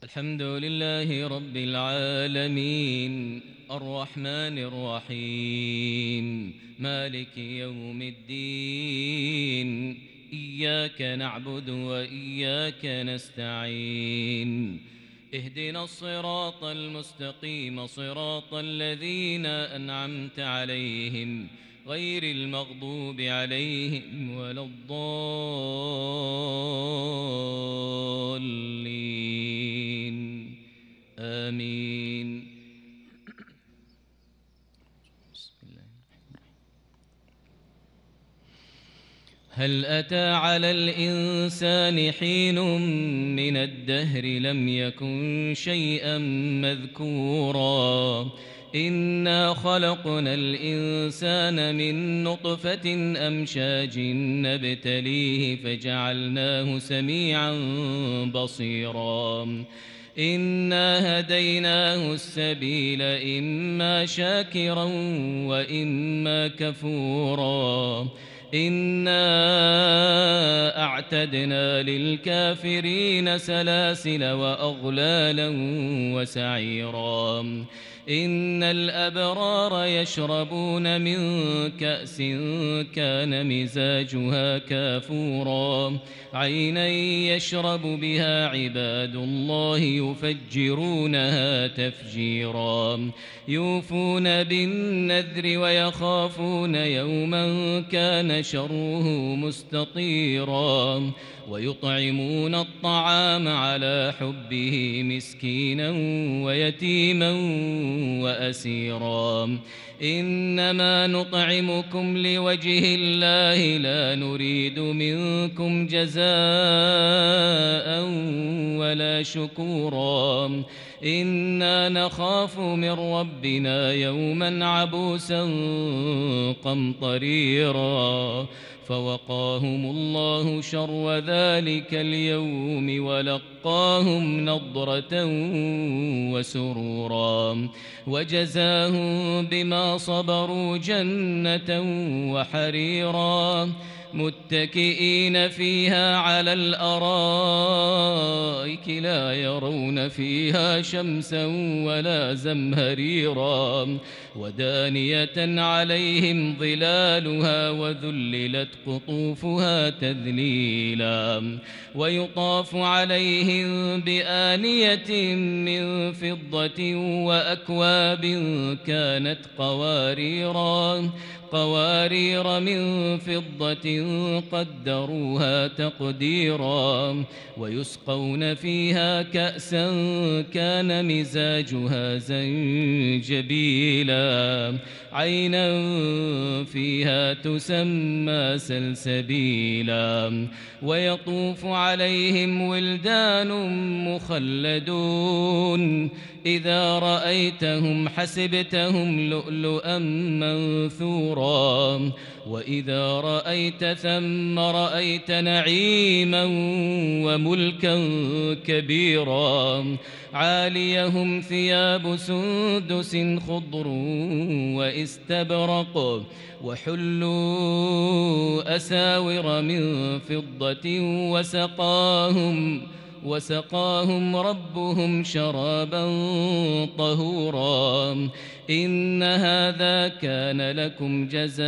الحمد لله رب العالمين الرحمن الرحيم مالك يوم الدين إياك نعبد وإياك نستعين اهدنا الصراط المستقيم صراط الذين أنعمت عليهم غير المغضوب عليهم ولا الضالين آمين. بسم الله. هل أتى على الإنسان حين من الدهر لم يكن شيئا مذكورا إنا خلقنا الإنسان من نطفة أمشاج نبتليه فجعلناه سميعا بصيرا إنا هديناه السبيل إما شاكرا وإما كفورا إنا أعتدنا للكافرين سلاسل وأغلالا وسعيرا إن الأبرار يشربون من كأس كان مزاجها كافورا عينا يشرب بها عباد الله يفجرونها تفجيرا يوفون بالنذر ويخافون يوما كان شره مستطيرا ويطعمون الطعام على حبه مسكينا ويتيما وأسيرا إنما نطعمكم لوجه الله لا نريد منكم جزاء ولا شكورا إنا نخاف من ربنا يوما عبوسا قمطريرا فوقاهم الله شر ذلك اليوم ولقاهم نضرة وسرورا وجزاهم بما صبروا جنة وحريرا متكئين فيها على الأرائك لا يرون فيها شمسا ولا زمهريرا ودانية عليهم ظلالها وذللت قطوفها تذليلا ويطاف عليهم بآنية من فضة وأكواب كانت قوارير من فضة قدروها تقديرا ويسقون فيها كأسا كان مزاجها زنجبيلا عينا فيها تسمى سلسبيلا ويطوف عليهم ولدان مخلدون إذا رأيتهم حسبتهم لؤلؤا منثورا وإذا رأيت ثم رأيت نعيما وملكا كبيرا عاليهم ثياب سندس خضر واستبرق وحلوا أساور من فضة وسقاهم ربهم شرابا طهورا إن هذا كان لكم جزاء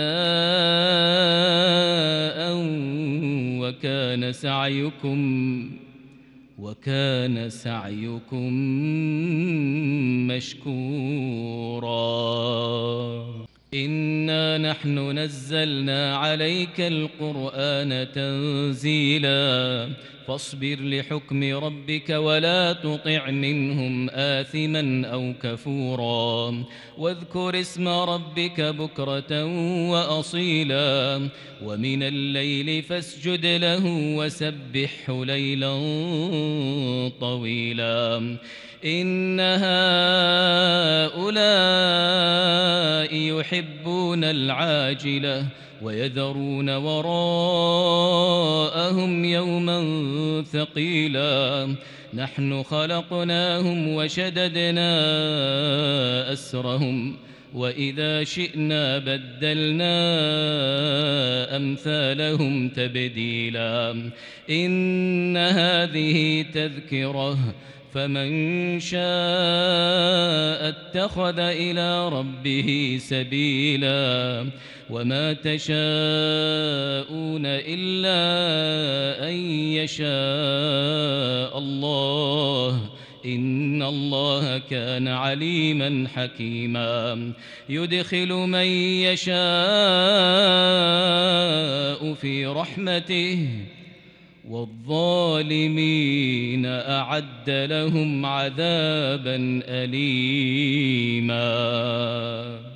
وكان سعيكم مشكورا إنا نحن نزلنا عليك القرآن تنزيلا فاصبر لحكم ربك ولا تطع منهم آثما أو كفورا واذكر اسم ربك بكرة وأصيلا ومن الليل فاسجد له وسبحه ليلا طويلا إن هؤلاء يحبون العاجلة ويذرون وراءهم يوما ثقيلا نحن خلقناهم وشددنا أسرهم وإذا شئنا بدلنا أمثالهم تبديلا إن هذه تذكرة فمن شاء اتخذ إلى ربه سبيلا وما تشاءون إلا أن يشاء الله إن الله كان عليما حكيما يدخل من يشاء في رحمته والظالمين أعد لهم عذابا أليما